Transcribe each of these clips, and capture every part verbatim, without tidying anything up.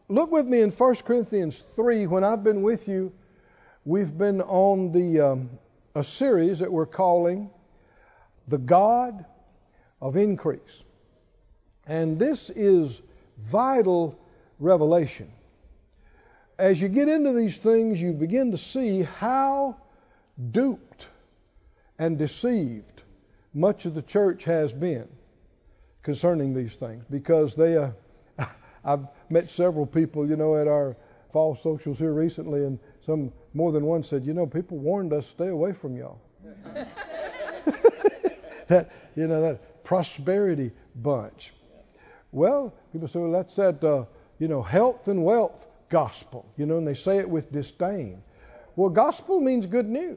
look with me in First Corinthians three. When I've been with you, we've been on the um, a series that we're calling The God of Increase. And this is vital revelation. As you get into these things, you begin to see how duped and deceived much of the church has been concerning these things. Because they, uh, I've met several people, you know, at our fall socials here recently, and some more than one said, you know, people warned us, stay away from y'all. that, you know, that prosperity bunch. Well, people say, well, that's that, uh, you know, health and wealth gospel, you know, and they say it with disdain. Well, gospel means good news.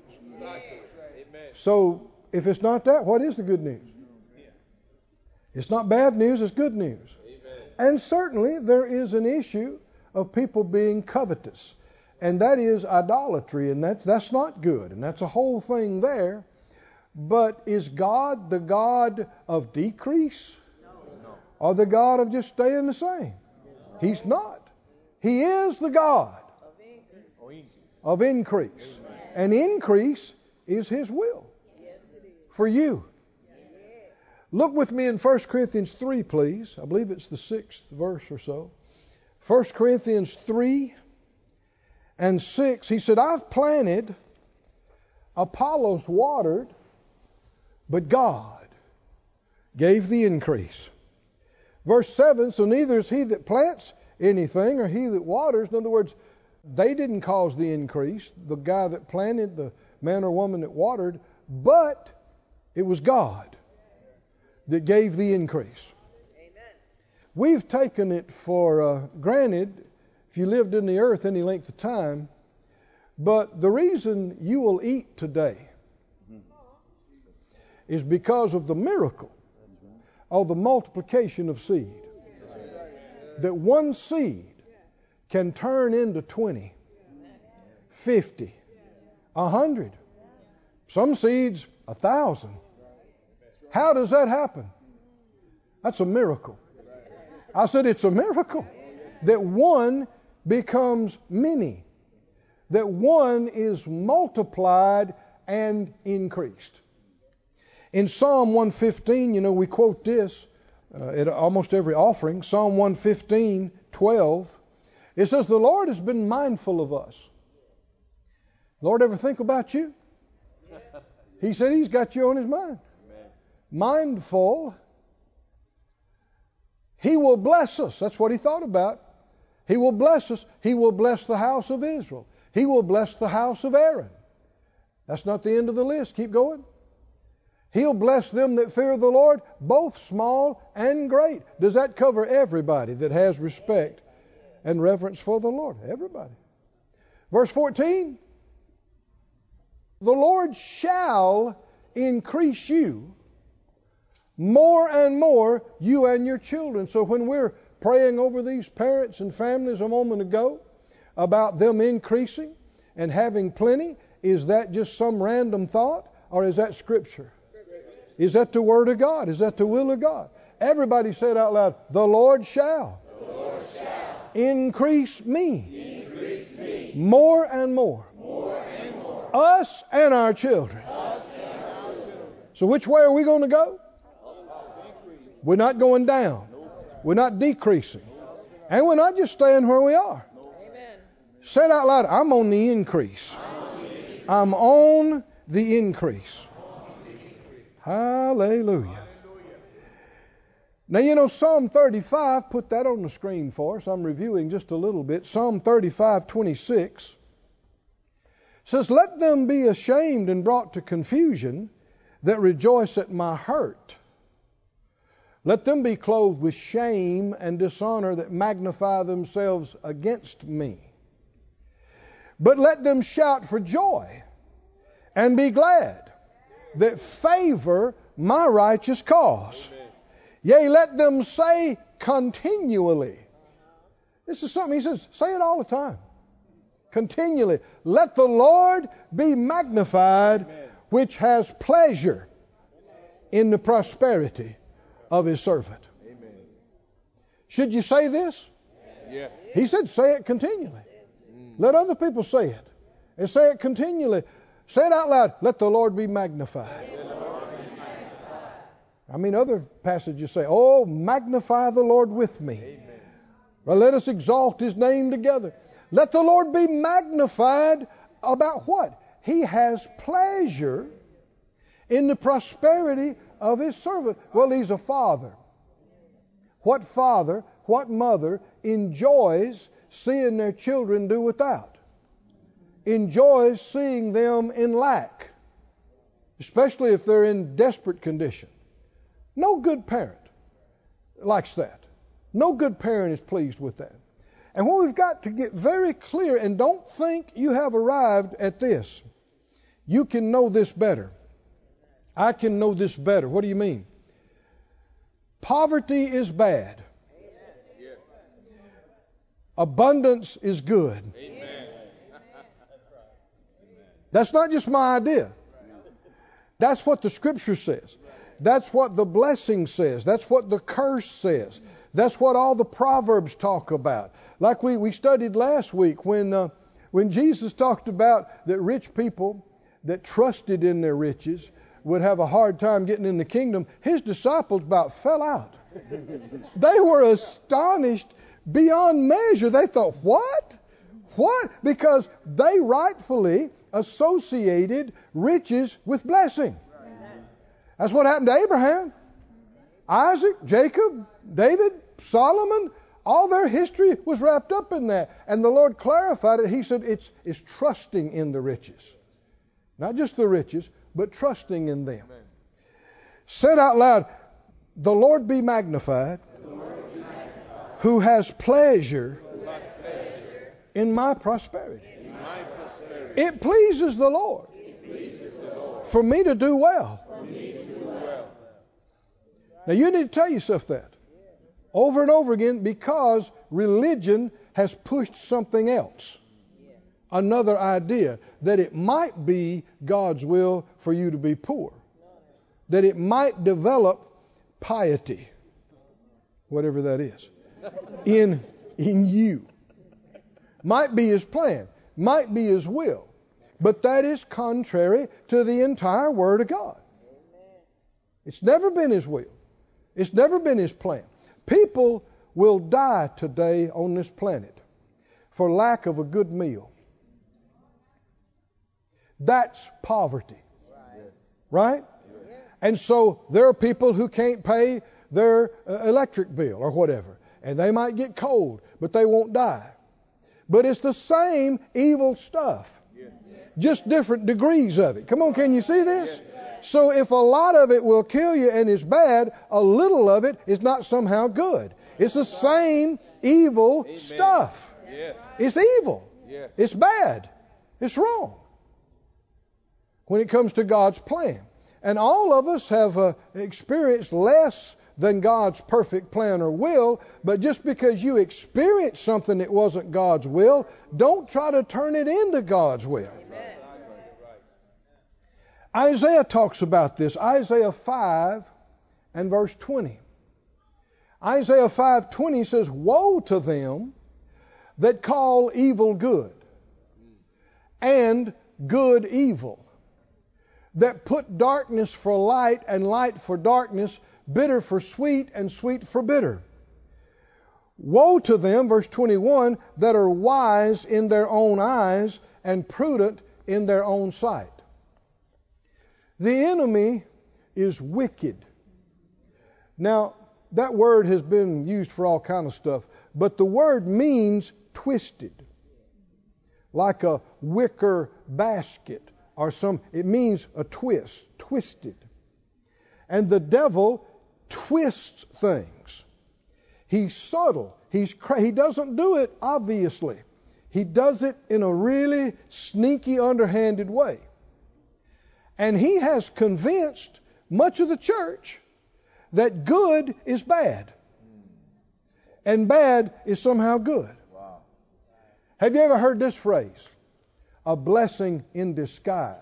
So if it's not that, what is the good news? It's not bad news, it's good news. And certainly there is an issue of people being covetous, and that is idolatry, and that's, that's not good, and that's a whole thing there. But is God the God of decrease? Or the God of just staying the same? He's not. He is the God of increase. And increase is His will for you. Look with me in First Corinthians three, please. I believe it's the sixth verse or so. First Corinthians three and six. He said, I've planted, Apollos watered, but God gave the increase. Verse seven, so neither is he that plants anything or he that waters. In other words, they didn't cause the increase, the guy that planted, the man or woman that watered, but it was God that gave the increase. Amen. We've taken it for uh, granted, if you lived in the earth any length of time, but the reason you will eat today is because of the miracle of the multiplication of seed. That one seed can turn into twenty, fifty, a hundred. Some seeds, a thousand. How does that happen? That's a miracle. I said it's a miracle that one becomes many. That one is multiplied and increased. In Psalm one fifteen, you know, we quote this uh, at almost every offering. Psalm one fifteen, twelve. It says, the Lord has been mindful of us. Lord ever think about you? He said He's got you on His mind. Amen. Mindful. He will bless us. That's what He thought about. He will bless us. He will bless the house of Israel. He will bless the house of Aaron. That's not the end of the list. Keep going. He'll bless them that fear the Lord, both small and great. Does that cover everybody that has respect and reverence for the Lord? Everybody. Verse fourteen. The Lord shall increase you more and more, you and your children. So when we're praying over these parents and families a moment ago about them increasing and having plenty, is that just some random thought, or is that Scripture? Is that the Word of God? Is that the will of God? Everybody said out loud, the Lord shall, the Lord shall increase me, increase me more and more, more and more, us and our children. us and our children. So which way are we going to go? We're not going down. We're not decreasing. And we're not just staying where we are. Amen. Say it out loud, I'm on the increase. I'm on the increase. Hallelujah. Now, you know, Psalm thirty-five, put that on the screen for us. I'm reviewing just a little bit. Psalm thirty-five, twenty-six says, let them be ashamed and brought to confusion that rejoice at my hurt. Let them be clothed with shame and dishonor that magnify themselves against me. But let them shout for joy and be glad that favor my righteous cause. Amen. Yea, let them say continually. This is something He says, say it all the time. Continually. Let the Lord be magnified, Amen, which has pleasure in the prosperity of His servant. Amen. Should you say this? Yes. He said, say it continually. Let other people say it. And say it continually. Say it out loud. Let the Lord be magnified. I mean, other passages say, oh, magnify the Lord with me. Amen. Well, let us exalt His name together. Let the Lord be magnified about what? He has pleasure in the prosperity of His servant. Well, He's a father. What father, what mother enjoys seeing their children do without? Enjoys seeing them in lack, especially if they're in desperate condition. No good parent likes that. No good parent is pleased with that. And what we've got to get very clear, and don't think you have arrived at this. You can know this better. I can know this better. What do you mean? Poverty is bad. Yes. Abundance is good. Amen. That's not just my idea. That's what the Scripture says. That's what the blessing says. That's what the curse says. That's what all the Proverbs talk about. Like we, we studied last week when uh, when Jesus talked about that rich people that trusted in their riches would have a hard time getting in the kingdom. His disciples about fell out. They were astonished beyond measure. They thought, what? What? Because they rightfully associated riches with blessing. That's what happened to Abraham, Isaac, Jacob, David, Solomon. All their history was wrapped up in that. And the Lord clarified it. He said it's, it's trusting in the riches. Not just the riches, but trusting in them. Amen. Said out loud, the Lord be magnified, Lord be magnified. Who has pleasure, Who has pleasure in my prosperity. in my prosperity. It pleases the Lord, It pleases the Lord for me to do well. for me to do well. Now you need to tell yourself that over and over again, because religion has pushed something else. Another idea that it might be God's will for you to be poor. That it might develop piety, whatever that is, in, in you. Might be His plan, might be His will, but that is contrary to the entire Word of God. It's never been His will. It's never been His plan. People will die today on this planet for lack of a good meal. That's poverty. Right? And so there are people who can't pay their uh, electric bill or whatever. And they might get cold, but they won't die. But it's the same evil stuff. Just different degrees of it. Come on, can you see this? So if a lot of it will kill you and is bad, a little of it is not somehow good. It's the same evil Amen. Stuff. Yes. It's evil. Yes. It's bad. It's wrong when it comes to God's plan. And all of us have uh, experienced less than God's perfect plan or will, but just because you experienced something that wasn't God's will, don't try to turn it into God's will. Amen. Isaiah talks about this. Isaiah five and verse twenty. Isaiah five twenty says, woe to them that call evil good and good evil, that put darkness for light and light for darkness, bitter for sweet and sweet for bitter. Woe to them, verse twenty-one, that are wise in their own eyes and prudent in their own sight. The enemy is wicked. Now, that word has been used for all kind of stuff, but the word means twisted, like a wicker basket or some. It means a twist, twisted. And the devil twists things. He's subtle. He's cra- he doesn't do it obviously. He does it in a really sneaky, underhanded way. And he has convinced much of the church that good is bad and bad is somehow good. Wow. Have you ever heard this phrase? A blessing in disguise.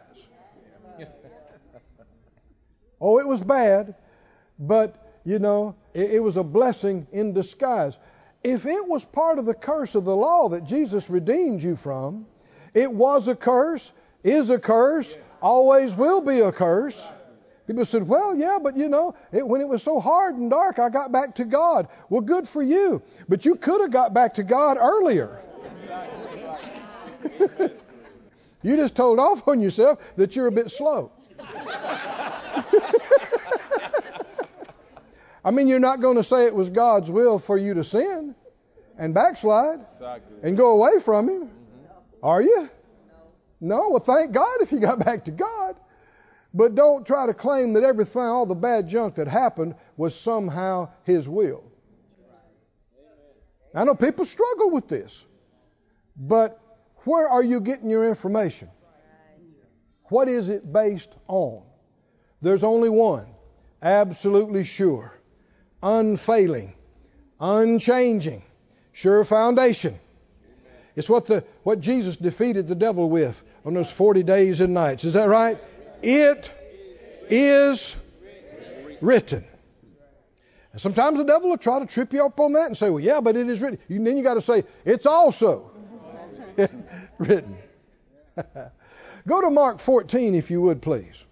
Oh, it was bad, but, you know, it, it was a blessing in disguise. if it was part of the curse of the law that Jesus redeemed you from, it was a curse, is a curse, always will be a curse. People said, well, yeah, but you know, it, when it was so hard and dark, I got back to God. Well, good for you. But you could have got back to God earlier. You just told off on yourself that you're a bit slow. I mean, you're not going to say it was God's will for you to sin and backslide and go away from Him, are you? No. Well, thank God if you got back to God. But don't try to claim that everything, all the bad junk that happened was somehow His will. I know people struggle with this, but where are you getting your information? What is it based on? There's only one, absolutely sure, unfailing, unchanging, sure foundation. It's what the what Jesus defeated the devil with on those forty days and nights. Is that right? It is written. And sometimes the devil will try to trip you up on that and say, well, yeah, but it is written. You, then you got to say, it's also written. Go to Mark fourteen, if you would, please.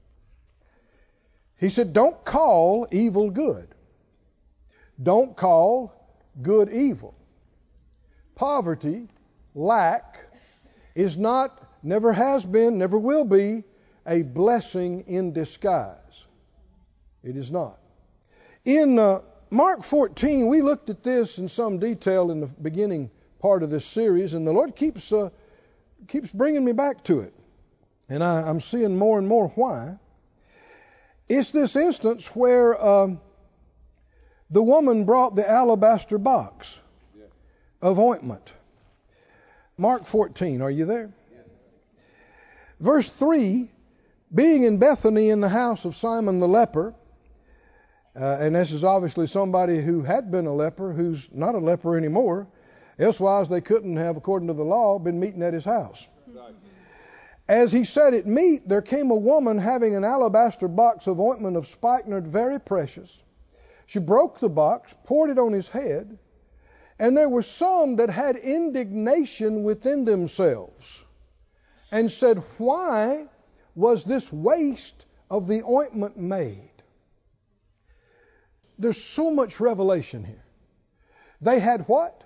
He said, don't call evil good. Don't call good evil. Poverty, lack, is not, never has been, never will be, a blessing in disguise. It is not. In uh, Mark fourteen, we looked at this in some detail in the beginning part of this series, and the Lord keeps uh, keeps bringing me back to it. And I, I'm seeing more and more why. It's this instance where um, the woman brought the alabaster box of ointment. Mark fourteen, are you there? Verse three, being in Bethany in the house of Simon the leper, uh, and this is obviously somebody who had been a leper, who's not a leper anymore, elsewise they couldn't have, according to the law, been meeting at his house. As he sat at meat, there came a woman having an alabaster box of ointment of spikenard, very precious. She broke the box, poured it on his head, and there were some that had indignation within themselves and said, why was this waste of the ointment made? There's so much revelation here. They had what?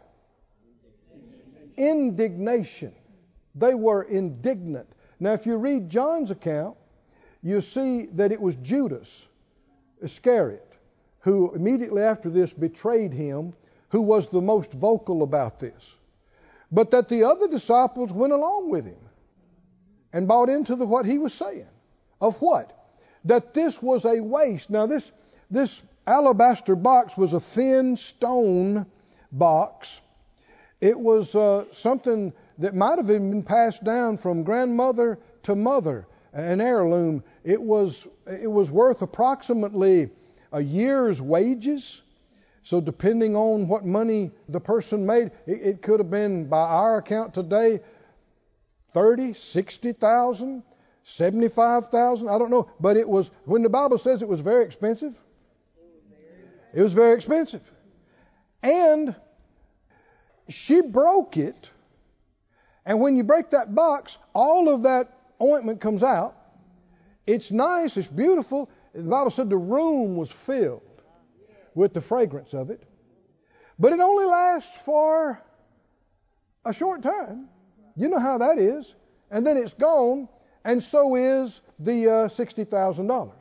Indignation. They were indignant. Now, if you read John's account, you see that it was Judas Iscariot who immediately after this betrayed him, who was the most vocal about this. But that the other disciples went along with him and bought into the, what he was saying. Of what? That this was a waste. Now, this, this alabaster box was a thin stone box. It was uh, something that might have even been passed down from grandmother to mother, an heirloom. It was it was worth approximately a year's wages. So depending on what money the person made, it, it could have been, by our account today, thirty, sixty thousand, seventy-five thousand. I don't know, but it was, when the Bible says it was very expensive, it was very expensive, and she broke it. And when you break that box, all of that ointment comes out. It's nice, it's beautiful. The Bible said the room was filled with the fragrance of it. But it only lasts for a short time. You know how that is. And then it's gone, and so is the uh, sixty thousand dollars.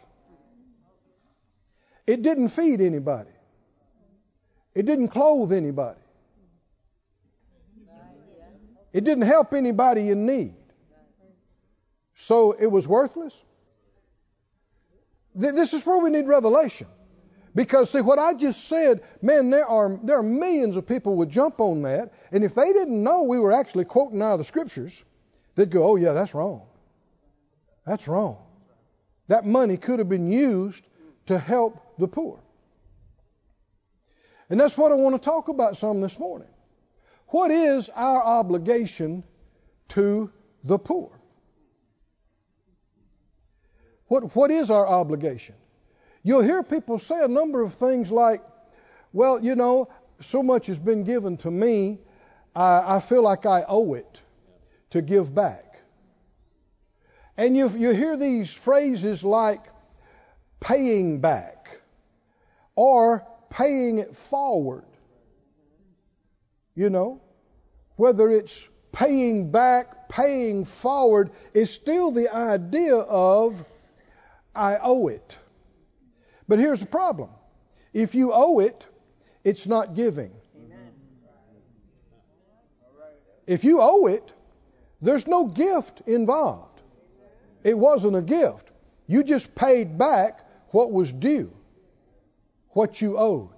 It didn't feed anybody. It didn't clothe anybody. It didn't help anybody in need. So it was worthless. This is where we need revelation. Because, see, what I just said, man, there are there are millions of people would jump on that. And if they didn't know we were actually quoting out of the Scriptures, they'd go, oh, yeah, that's wrong. That's wrong. That money could have been used to help the poor. And that's what I want to talk about some this morning. What is our obligation to the poor? What, what is our obligation? You'll hear people say a number of things like, well, you know, so much has been given to me, I, I feel like I owe it to give back. And you, you hear these phrases like paying back or paying it forward. You know, whether it's paying back, paying forward, is still the idea of I owe it. But here's the problem. If you owe it, it's not giving. Amen. If you owe it, there's no gift involved. It wasn't a gift. You just paid back what was due, what you owed.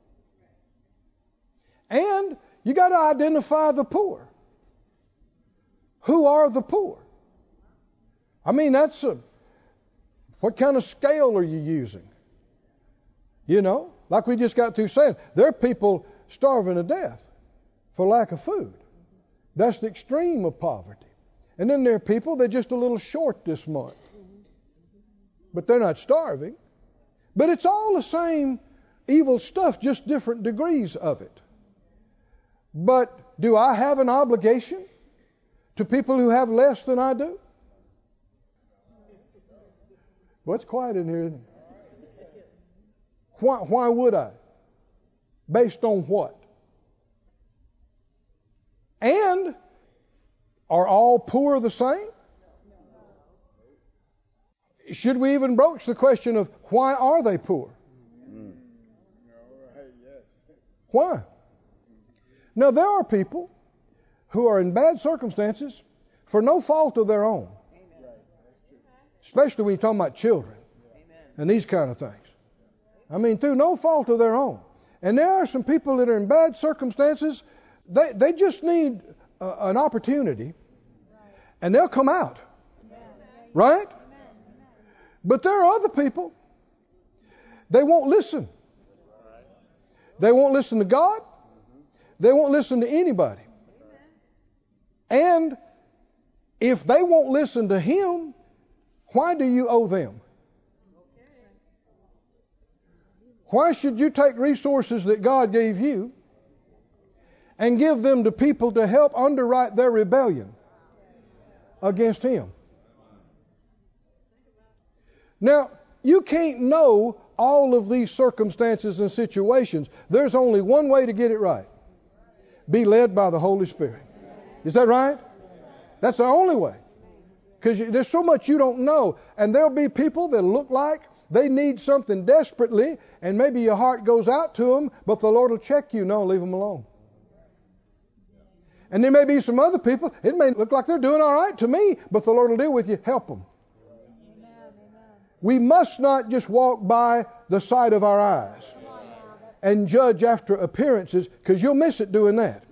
And you got to identify the poor. Who are the poor? I mean, that's a, what kind of scale are you using? You know, like we just got through saying, there are people starving to death for lack of food. That's the extreme of poverty. And then there are people, they're just a little short this month. But they're not starving. But it's all the same evil stuff, just different degrees of it. But do I have an obligation to people who have less than I do? Well, it's quiet in here, isn't it? Why, why would I? Based on what? And are all poor the same? Should we even broach the question of why are they poor? Why? Now, there are people who are in bad circumstances for no fault of their own. Especially when you're talking about children and these kind of things. I mean, through no fault of their own. And there are some people that are in bad circumstances. They, they just need uh, an opportunity and they'll come out. Right? But there are other people, they won't listen. They won't listen to God. They won't listen to anybody. And if they won't listen to Him, why do you owe them? Why should you take resources that God gave you and give them to people to help underwrite their rebellion against Him? Now, you can't know all of these circumstances and situations. There's only one way to get it right. Be led by the Holy Spirit. Is that right? That's the only way. Because there's so much you don't know. And there'll be people that look like they need something desperately, and maybe your heart goes out to them, but the Lord will check you. No, leave them alone. And there may be some other people, it may look like they're doing all right to me, but the Lord will deal with you. Help them. We must not just walk by the sight of our eyes and judge after appearances, because you'll miss it doing that.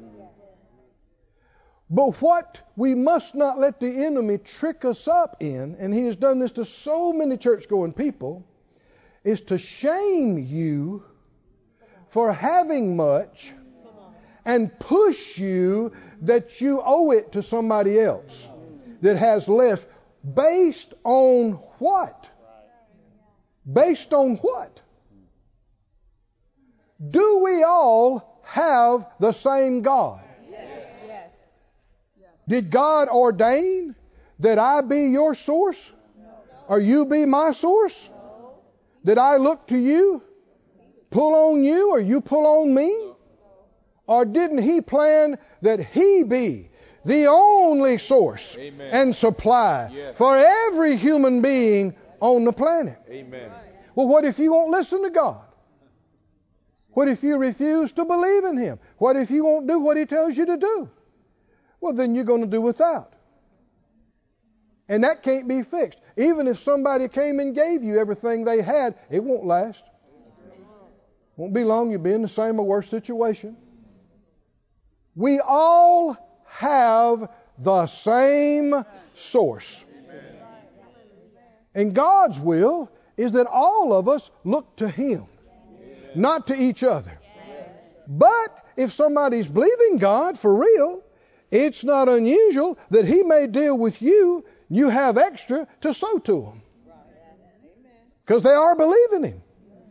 But what we must not let the enemy trick us up in, and he has done this to so many church-going people, is to shame you for having much and push you that you owe it to somebody else that has less. Based on what? Based on what? Do we all have the same God? Yes. Yes. Did God ordain that I be your source? No. Or you be my source? No. Did I look to you, pull on you, or you pull on me? Or didn't He plan that He be the only source Amen. And supply Yes. for every human being on the planet? Amen. Well, what if you won't listen to God? What if you refuse to believe in Him? What if you won't do what He tells you to do? Well, then you're going to do without. And that can't be fixed. Even if somebody came and gave you everything they had, it won't last. Won't be long, you'll be in the same or worse situation. We all have the same source. And God's will is that all of us look to Him, not to each other. But if somebody's believing God for real, it's not unusual that He may deal with you. You have extra to sow to them, because they are believing Him.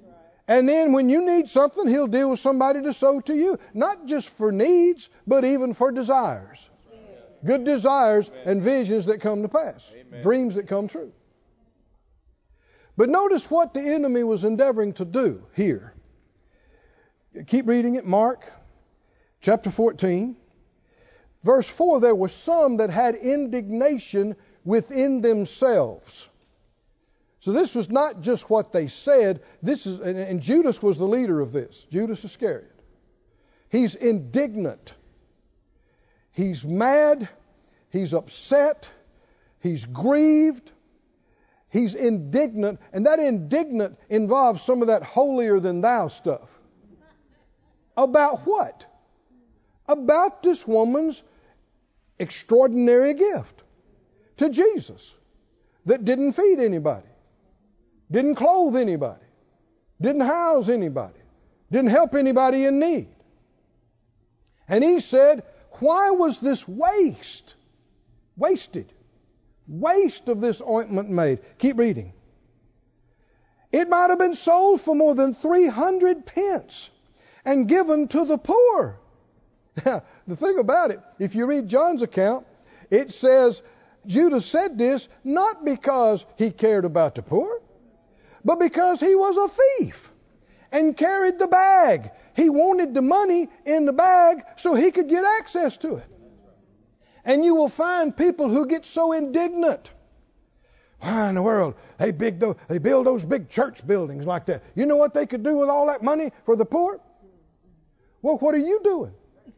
And then when you need something, He'll deal with somebody to sow to you. Not just for needs, but even for desires. Good desires and visions that come to pass. Amen. Dreams that come true. But notice what the enemy was endeavoring to do here. Keep reading it, Mark chapter fourteen. Verse four, there were some that had indignation within themselves. So this was not just what they said. This is, and, and Judas was the leader of this, Judas Iscariot. He's indignant. He's mad. He's upset. He's grieved. He's indignant. And that indignant involves some of that holier than thou stuff. About what? About this woman's extraordinary gift to Jesus that didn't feed anybody, didn't clothe anybody, didn't house anybody, didn't help anybody in need. And he said, why was this waste? Wasted. Waste of this ointment made. Keep reading. It might have been sold for more than three hundred pence and given to the poor. Now, the thing about it, if you read John's account, it says Judas said this not because he cared about the poor, but because he was a thief and carried the bag. He wanted the money in the bag so he could get access to it. And you will find people who get so indignant. Why in the world? They, big, they build those big church buildings like that. You know what they could do with all that money for the poor? Well, what are you doing?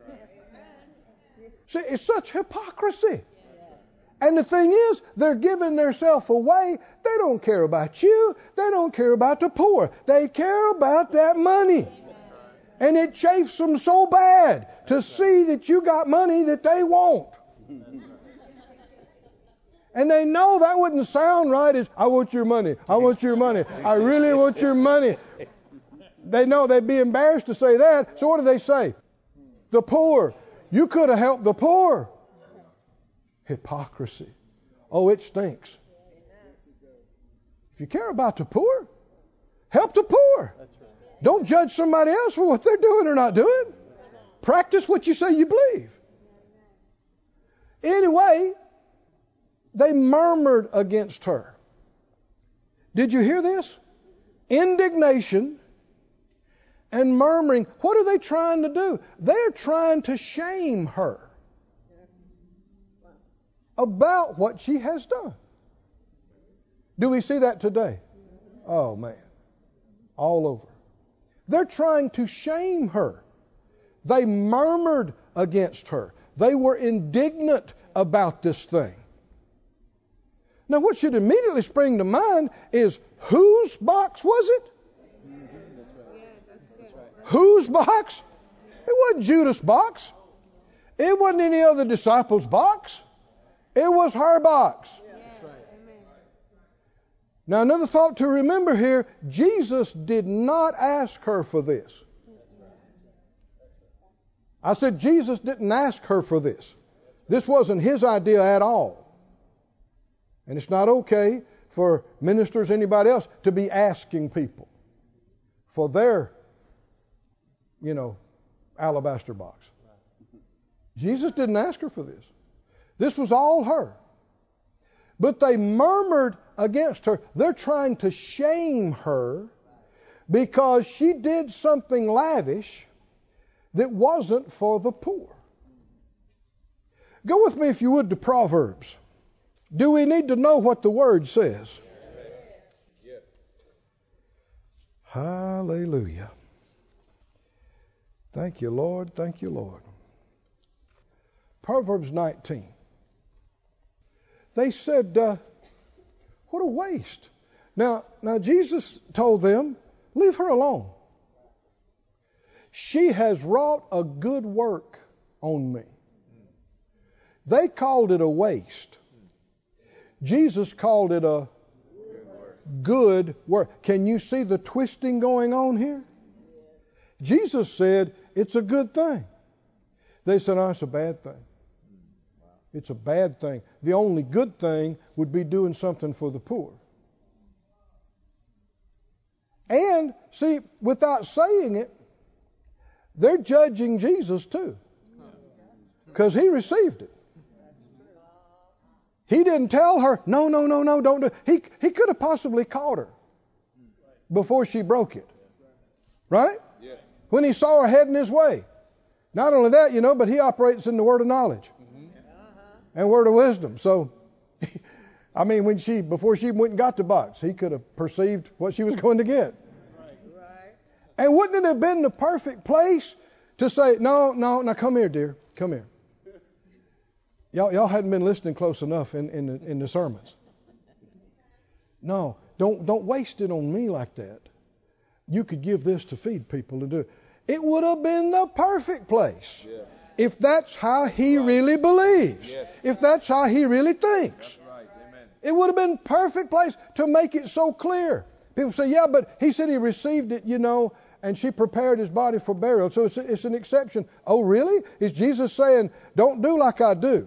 See, it's such hypocrisy. And the thing is, they're giving themselves away. They don't care about you. They don't care about the poor. They care about that money. And it chafes them so bad to see that you got money that they want. And they know that wouldn't sound right as, I want your money. I want your money. I really want your money. They know they'd be embarrassed to say that. So what do they say? The poor. You could have helped the poor. Hypocrisy. Oh, it stinks. If you care about the poor, help the poor. Don't judge somebody else for what they're doing or not doing. Practice what you say you believe. Anyway, they murmured against her. Did you hear this? Indignation and murmuring. What are they trying to do? They're trying to shame her about what she has done. Do we see that today? Oh, man. All over. They're trying to shame her. They murmured against her. They were indignant about this thing. Now, what should immediately spring to mind is, whose box was it? Whose box? It wasn't Judas' box. It wasn't any other disciple's box. It was her box. Now, another thought to remember here, Jesus did not ask her for this. I said Jesus didn't ask her for this. This wasn't his idea at all. And it's not okay for ministers, anybody else, to be asking people for their, you know, alabaster box. Jesus didn't ask her for this. This was all her. But they murmured against her. They're trying to shame her because she did something lavish that wasn't for the poor. Go with me, if you would, to Proverbs. Do we need to know what the Word says? Yes. Hallelujah. Thank you, Lord. Thank you, Lord. Proverbs nineteen. They said, uh, what a waste. Now, now Jesus told them, leave her alone. She has wrought a good work on me. They called it a waste. Jesus called it a good work. Can you see the twisting going on here? Jesus said it's a good thing. They said, no, it's a bad thing. It's a bad thing. The only good thing would be doing something for the poor. And see, without saying it, they're judging Jesus too, because he received it. He didn't tell her, no, no, no, no, don't do it. He, he could have possibly caught her before she broke it. Right? Yes. When he saw her heading his way. Not only that, you know, but he operates in the word of knowledge mm-hmm. and word of wisdom. So, I mean, when she, before she went and got the box, he could have perceived what she was going to get. Right. And wouldn't it have been the perfect place to say, no, no, now come here, dear, come here. Y'all, y'all hadn't been listening close enough in, in, the, in the sermons. No, don't, don't waste it on me like that. You could give this to feed people and do it. It would have been the perfect place Yes. if that's how he right. really believes, Yes. if that's how he really thinks. That's right. Amen. It would have been perfect place to make it so clear. People say, yeah, but he said he received it, you know, and she prepared his body for burial. So it's, it's an exception. Oh, really? Is Jesus saying, don't do like I do?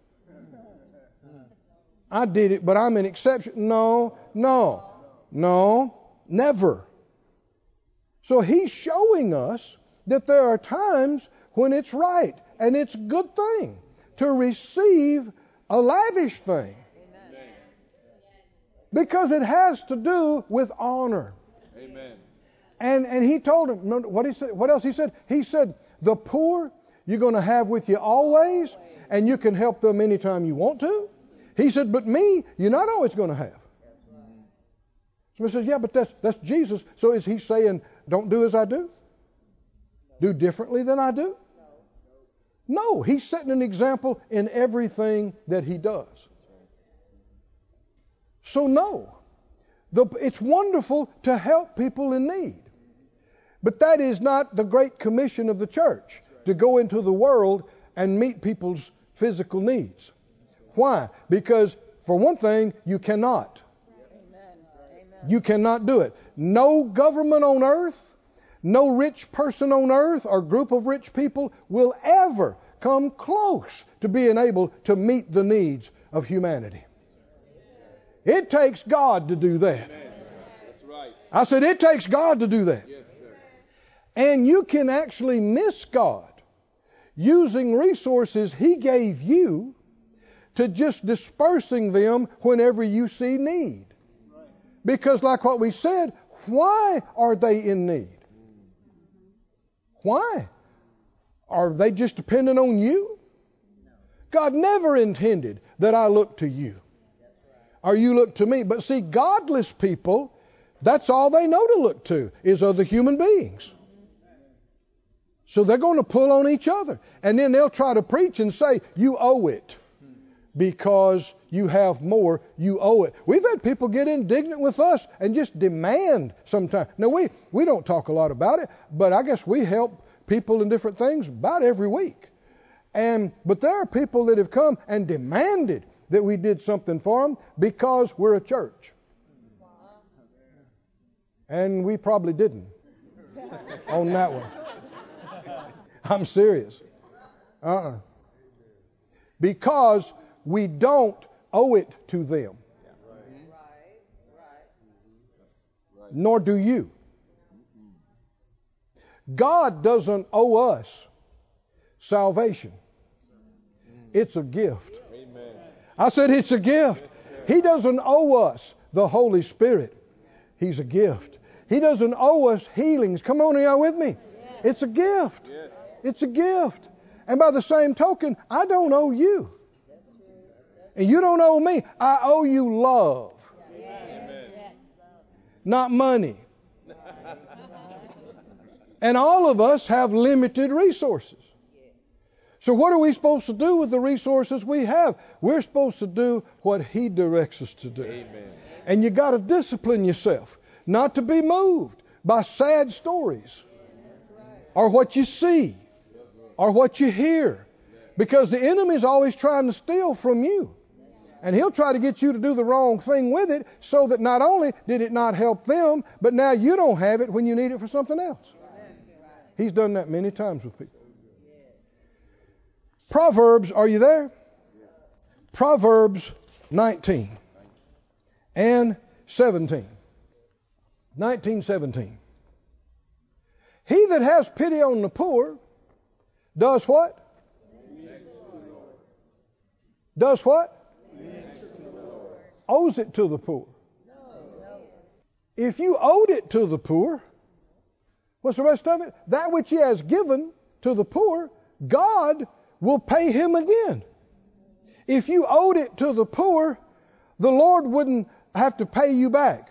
I did it, but I'm an exception. No, no, no, never. So he's showing us that there are times when it's right and it's a good thing to receive a lavish thing. Amen. Because it has to do with honor. Amen. And and he told him, what he said, what else he said? He said, the poor you're going to have with you always, and you can help them anytime you want to. He said, but me, you're not always going to have. Somebody says, yeah, but that's that's Jesus. So is he saying, don't do as I do? Do differently than I do? No, he's setting an example in everything that he does. So no, the, it's wonderful to help people in need. But that is not the great commission of the church, to go into the world and meet people's physical needs. Why? Because, for one thing, you cannot. You cannot do it. No government on earth, no rich person on earth or group of rich people will ever come close to being able to meet the needs of humanity. It takes God to do that. That's right. I said it takes God to do that. Yes, sir. And you can actually miss God using resources He gave you to just dispersing them whenever you see need. Because like what we said, why are they in need? Why? Are they just dependent on you? God never intended that I look to you or you look to me. But see, godless people, that's all they know to look to is other human beings. So they're going to pull on each other. And then they'll try to preach and say, you owe it. Because you have more, you owe it. We've had people get indignant with us and just demand sometimes. Now, we, we don't talk a lot about it, but I guess we help people in different things about every week. And but there are people that have come and demanded that we did something for them because we're a church. And we probably didn't on that one. I'm serious. Uh-uh. Because we don't owe it to them. Nor do you. God doesn't owe us salvation. It's a gift. Amen. I said it's a gift. He doesn't owe us the Holy Spirit. He's a gift. He doesn't owe us healings. Come on, are y'all with me? It's a gift. Yes. It's a gift. And by the same token, I don't owe you. And you don't owe me. I owe you love. Amen. Not money. And all of us have limited resources. So what are we supposed to do with the resources we have? We're supposed to do what He directs us to do. Amen. And you got to discipline yourself not to be moved by sad stories or what you see or what you hear. Because the enemy's always trying to steal from you. And he'll try to get you to do the wrong thing with it so that not only did it not help them, but now you don't have it when you need it for something else. He's done that many times with people. Proverbs, are you there? Proverbs nineteen and seventeen. nineteen seventeen. He that has pity on the poor does what? Does what? Owes it to the poor. If you owed it to the poor, what's the rest of it? That which he has given to the poor, God will pay him again. If you owed it to the poor, the Lord wouldn't have to pay you back.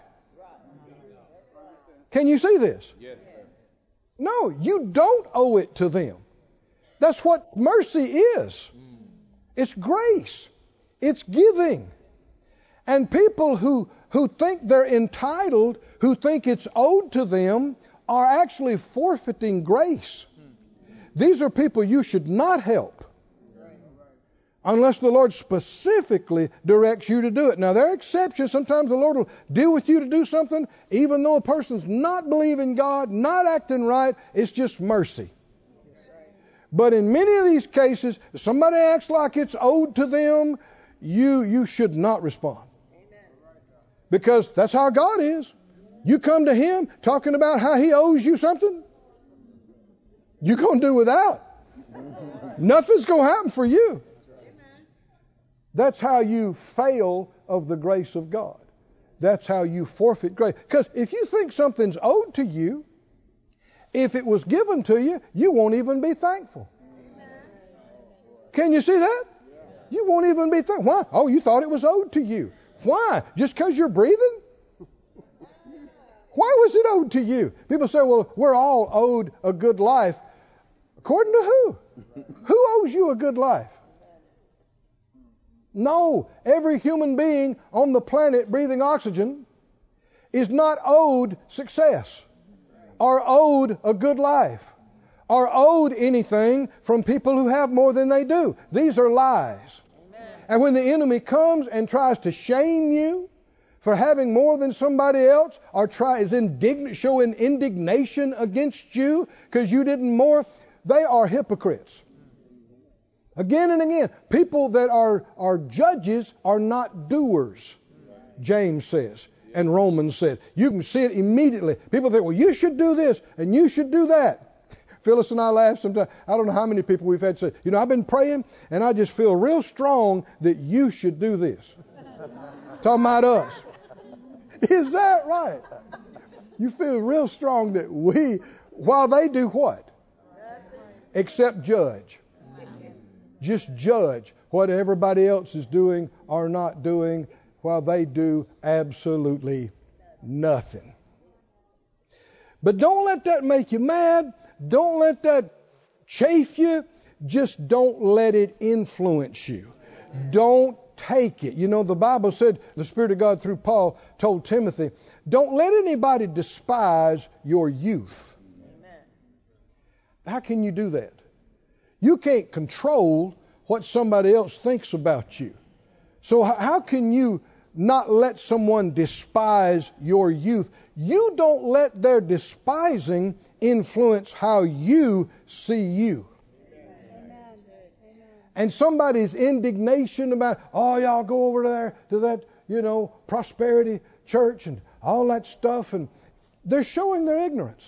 Can you see this? Yes, sir. No, you don't owe it to them. That's what mercy is. It's grace. It's giving. And people who, who think they're entitled, who think it's owed to them, are actually forfeiting grace. These are people you should not help unless the Lord specifically directs you to do it. Now, there are exceptions. Sometimes the Lord will deal with you to do something, even though a person's not believing God, not acting right. It's just mercy. But in many of these cases, if somebody acts like it's owed to them, you, you should not respond. Because that's how God is. You come to Him talking about how He owes you something, you're going to do without. Nothing's going to happen for you. That's how you fail of the grace of God. That's how you forfeit grace. Because if you think something's owed to you, if it was given to you, you won't even be thankful. Can you see that? You won't even be thankful. Why? Oh, you thought it was owed to you. Why? Just because you're breathing? Why was it owed to you? People say, well, we're all owed a good life. According to who? Who owes you a good life? No, every human being on the planet breathing oxygen is not owed success or owed a good life or owed anything from people who have more than they do. These are lies. Amen. And when the enemy comes and tries to shame you for having more than somebody else, or try is indignant, showing indignation against you because you didn't more, they are hypocrites. Again and again, people that are, are judges are not doers, James says, and Romans said. You can see it immediately. People think, well, you should do this and you should do that. Phyllis and I laugh sometimes. I don't know how many people we've had say, you know, I've been praying and I just feel real strong that you should do this. Talking about us. Is that right? You feel real strong that we, while they do what? Except judge. Just judge what everybody else is doing or not doing while they do absolutely nothing. But don't let that make you mad. Don't let that chafe you. Just don't let it influence you. Don't take it. You know, the Bible said, the Spirit of God through Paul told Timothy, don't let anybody despise your youth. Amen. How can you do that? You can't control what somebody else thinks about you. So how can you not let someone despise your youth? You don't let their despising influence how you see you. Amen. And somebody's indignation about, oh, y'all go over there to that, you know, prosperity church and all that stuff, and they're showing their ignorance.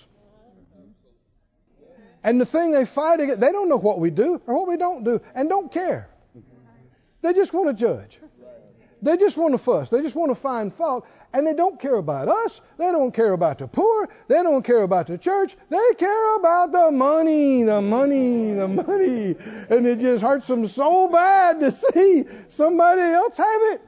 And the thing they fight against, they don't know what we do or what we don't do and don't care. They just want to judge. They just want to fuss. They just want to find fault. And they don't care about us. They don't care about the poor. They don't care about the church. They care about the money, the money, the money. And it just hurts them so bad to see somebody else have it.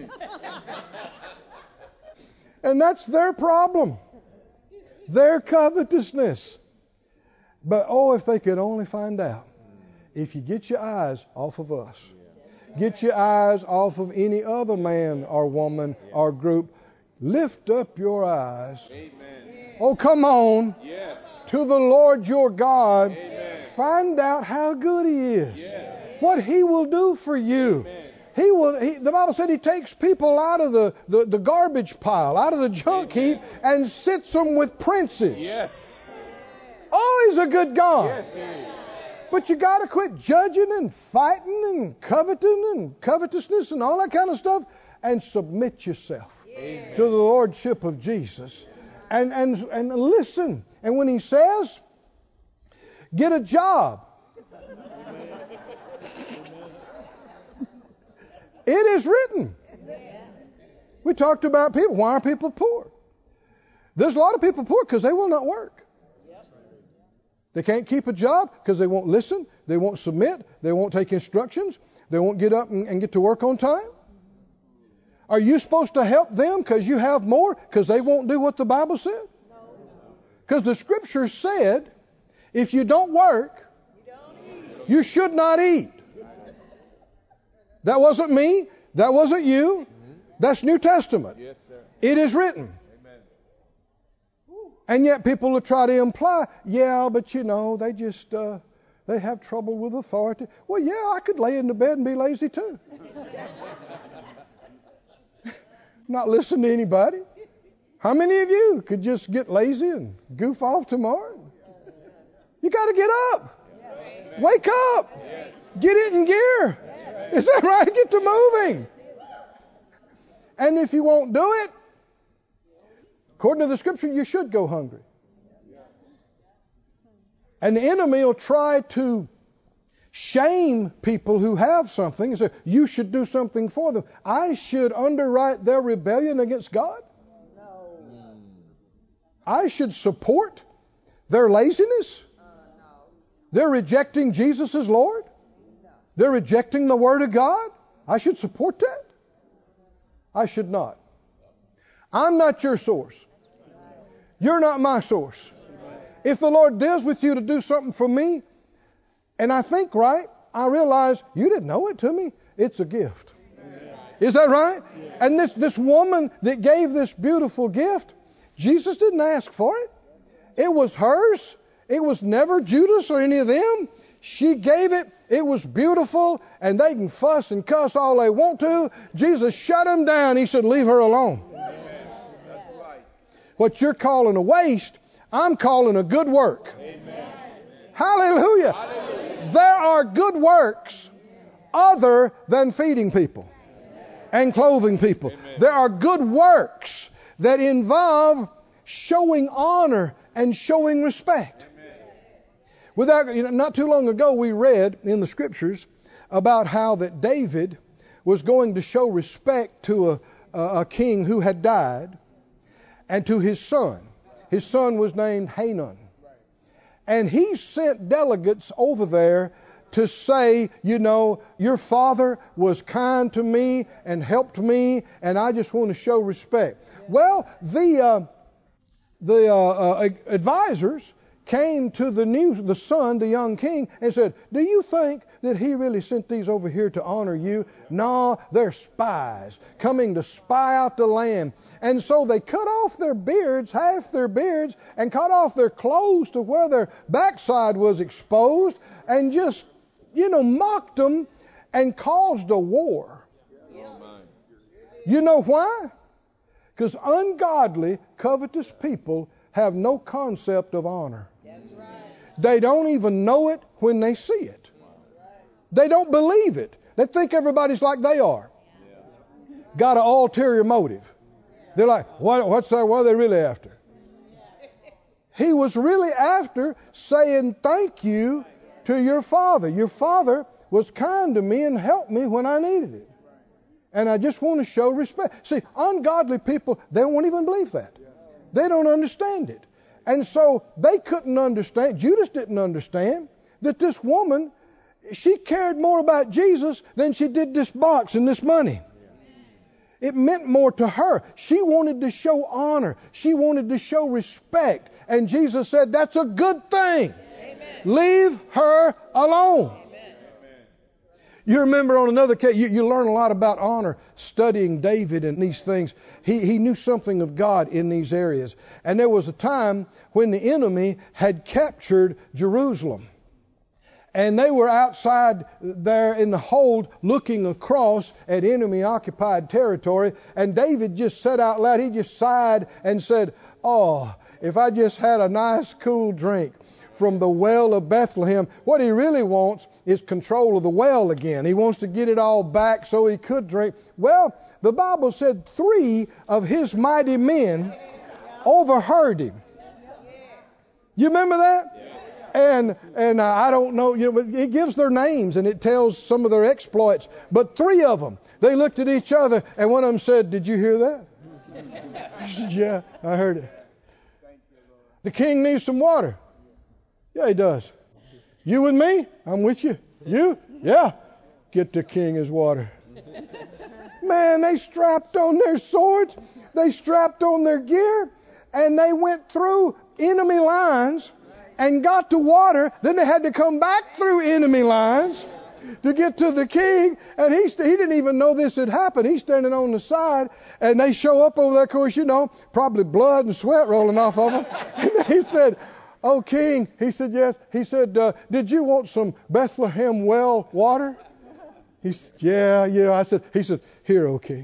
And that's their problem. Their covetousness. But, oh, if they could only find out. If you get your eyes off of us. Get your eyes off of any other man or woman or group. Lift up your eyes. Amen. Oh, come on. Yes. To the Lord your God. Amen. Find out how good He is. Yes. What He will do for you. Amen. He will. He, the Bible said He takes people out of the, the, the garbage pile, out of the junk Amen. Heap, and sits them with princes. Yes. Oh, He's a good God. Yes, He is. But you got to quit judging and fighting and coveting and covetousness and all that kind of stuff and submit yourself Amen. To the Lordship of Jesus And, and, and listen. And when he says, get a job, it is written. We talked about people. Why are people poor? There's a lot of people poor because they will not work. They can't keep a job because they won't listen. They won't submit. They won't take instructions. They won't get up and, and get to work on time. Are you supposed to help them because you have more because they won't do what the Bible said? Because the Scripture said, if you don't work, you should not eat. That wasn't me. That wasn't you. That's New Testament. Yes, sir. It is written. Amen. And yet people will try to imply, yeah, but you know, they just, uh, they have trouble with authority. Well, yeah, I could lay in the bed and be lazy too. Not listen to anybody. How many of you could just get lazy and goof off tomorrow? You got to get up. Yes. Wake up. Yes. Get it in gear. Yes. Is that right? Get to moving. And if you won't do it, according to the Scripture, you should go hungry. And the enemy will try to shame people who have something and say, you should do something for them. I should underwrite their rebellion against God? No. I should support their laziness? Uh, no. They're rejecting Jesus as Lord? No. They're rejecting the Word of God? I should support that? I should not. I'm not your source. You're not my source. If the Lord deals with you to do something for me, and I think right, I realize you didn't know it to me. It's a gift. Is that right? And this, this woman that gave this beautiful gift, Jesus didn't ask for it. It was hers. It was never Judas or any of them. She gave it. It was beautiful, and they can fuss and cuss all they want to. Jesus shut them down. He said, leave her alone. Amen. That's right. What you're calling a waste, I'm calling a good work. Amen. Hallelujah. Hallelujah. There are good works other than feeding people and clothing people. Amen. There are good works that involve showing honor and showing respect. Without, you know, not too long ago, we read in the Scriptures about how that David was going to show respect to a, a, a king who had died and to his son. His son was named Hanun. And he sent delegates over there to say, you know, your father was kind to me and helped me, and I just want to show respect. Well, the uh, the uh, uh, advisors came to the new, the son, the young king, and said, do you think that he really sent these over here to honor you? No, they're spies coming to spy out the land. And so they cut off their beards, half their beards, and cut off their clothes to where their backside was exposed, and just, you know, mocked them and caused a war. You know why? Because ungodly, covetous people have no concept of honor. They don't even know it when they see it. They don't believe it. They think everybody's like they are. Got an ulterior motive. They're like, what, what's that? What are they really after? He was really after saying thank you to your father. Your father was kind to me and helped me when I needed it. And I just want to show respect. See, ungodly people, they won't even believe that. They don't understand it. And so they couldn't understand, Judas didn't understand, that this woman, she cared more about Jesus than she did this box and this money. It meant more to her. She wanted to show honor. She wanted to show respect. And Jesus said, that's a good thing. Amen. Leave her alone. Amen. You remember on another case, you, you learn a lot about honor studying David and these things. He, he knew something of God in these areas. And there was a time when the enemy had captured Jerusalem. And they were outside there in the hold looking across at enemy-occupied territory. And David just said out loud, he just sighed and said, oh, if I just had a nice cool drink from the well of Bethlehem. What he really wants is control of the well again. He wants to get it all back so he could drink. Well, the Bible said three of his mighty men overheard him. You remember that? And and uh, I don't know, you know, it gives their names and it tells some of their exploits. But three of them, they looked at each other and one of them said, "Did you hear that?" I said, "Yeah, I heard it." "The king needs some water." "Yeah, he does." "You with me?" "I'm with you." "You?" "Yeah." "Get the king his water." Man, they strapped on their swords, they strapped on their gear, and they went through enemy lines and got to water. Then they had to come back through enemy lines to get to the king. And he, st- he didn't even know this had happened. He's standing on the side, and they show up over there. Of course, you know, probably blood and sweat rolling off of them. And he said, "Oh, king." He said, "Yes." He said, uh, "Did you want some Bethlehem well water?" He said, "Yeah, yeah." I said, he said, "Here, O king."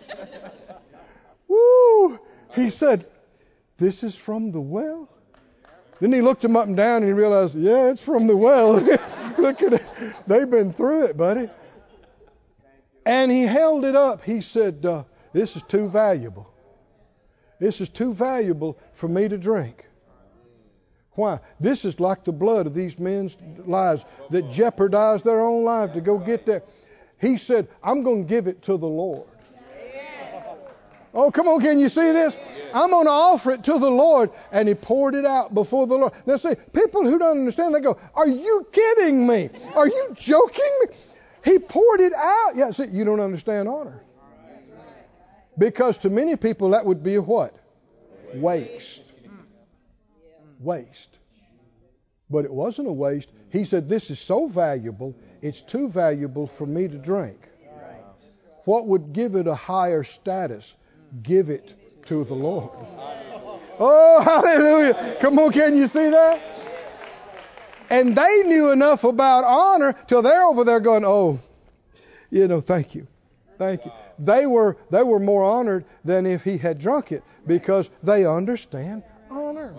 Woo! He said, "This is from the well?" Then he looked him up and down and he realized, yeah, it's from the well. Look at it. They've been through it, buddy. And he held it up. He said, uh, "This is too valuable. This is too valuable for me to drink." Why? This is like the blood of these men's lives that jeopardized their own life to go get there. He said, "I'm going to give it to the Lord." Oh, come on, can you see this? I'm going to offer it to the Lord. And he poured it out before the Lord. Now see, people who don't understand, they go, "Are you kidding me? Are you joking me?" He poured it out. Yeah, see, you don't understand honor. Because to many people that would be a what? Waste. Waste. But it wasn't a waste. He said, "This is so valuable, it's too valuable for me to drink." What would give it a higher status? Give it to the Lord. Oh, hallelujah. Come on, can you see that? And they knew enough about honor till they're over there going, "Oh, you know, thank you. Thank you." They were they were more honored than if he had drunk it because they understand honor.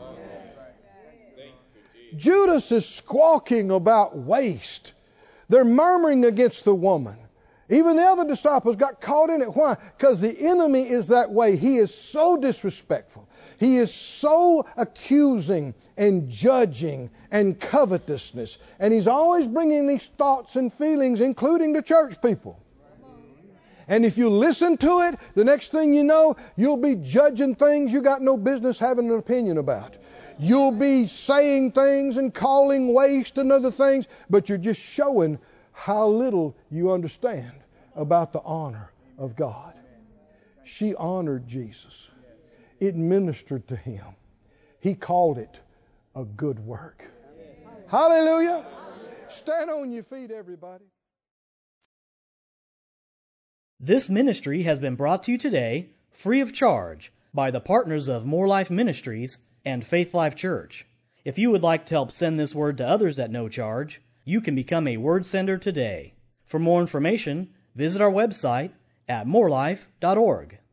Judas is squawking about waste. They're murmuring against the woman. Even the other disciples got caught in it. Why? Because the enemy is that way. He is so disrespectful. He is so accusing and judging and covetousness. And he's always bringing these thoughts and feelings, including to church people. And if you listen to it, the next thing you know, you'll be judging things you got no business having an opinion about. You'll be saying things and calling waste and other things, but you're just showing how little you understand about the honor of God. She honored Jesus. It ministered to him. He called it a good work. Hallelujah. Stand on your feet, everybody. This ministry has been brought to you today free of charge by the partners of More Life Ministries and Faith Life Church. If you would like to help send this word to others at no charge, you can become a word sender today. For more information, visit our website at more life dot org.